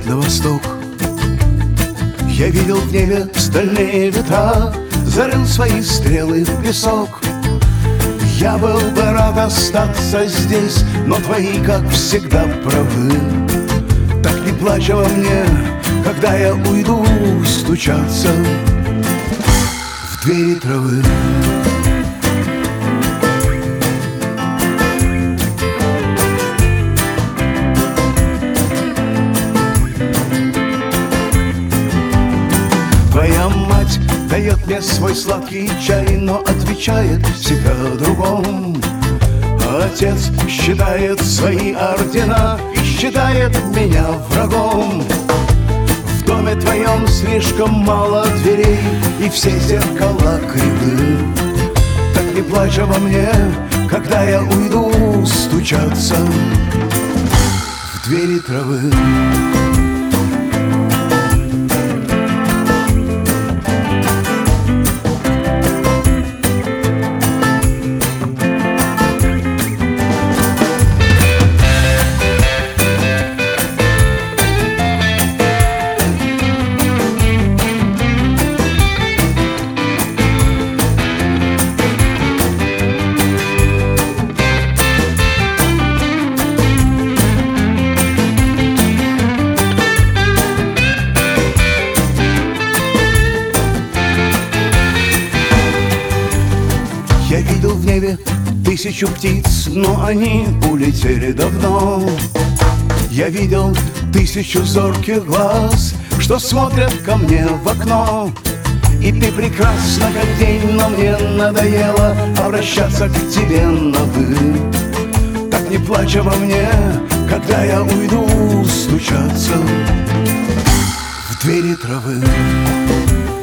на восток. Я видел в небе стальные ветра, зарыл свои стрелы в песок. Я был бы рад остаться здесь, но твои, как всегда, правы. Так не плачь обо мне, когда я уйду стучаться в двери травы. Твоя мать дает мне свой сладкий чай, но отвечает всегда о другом. Отец считает свои ордена и считает меня врагом. В доме твоем слишком мало дверей, и все зеркала кривы. Так не плачь обо мне, когда я уйду стучаться в двери травы. Я видел в небе 1000 птиц, но они улетели давно. Я видел 1000 зорких глаз, что смотрят ко мне в окно. И ты прекрасна, как день, но мне надоело обращаться к тебе на «вы». Так не плачь обо мне, когда я уйду стучаться в двери травы.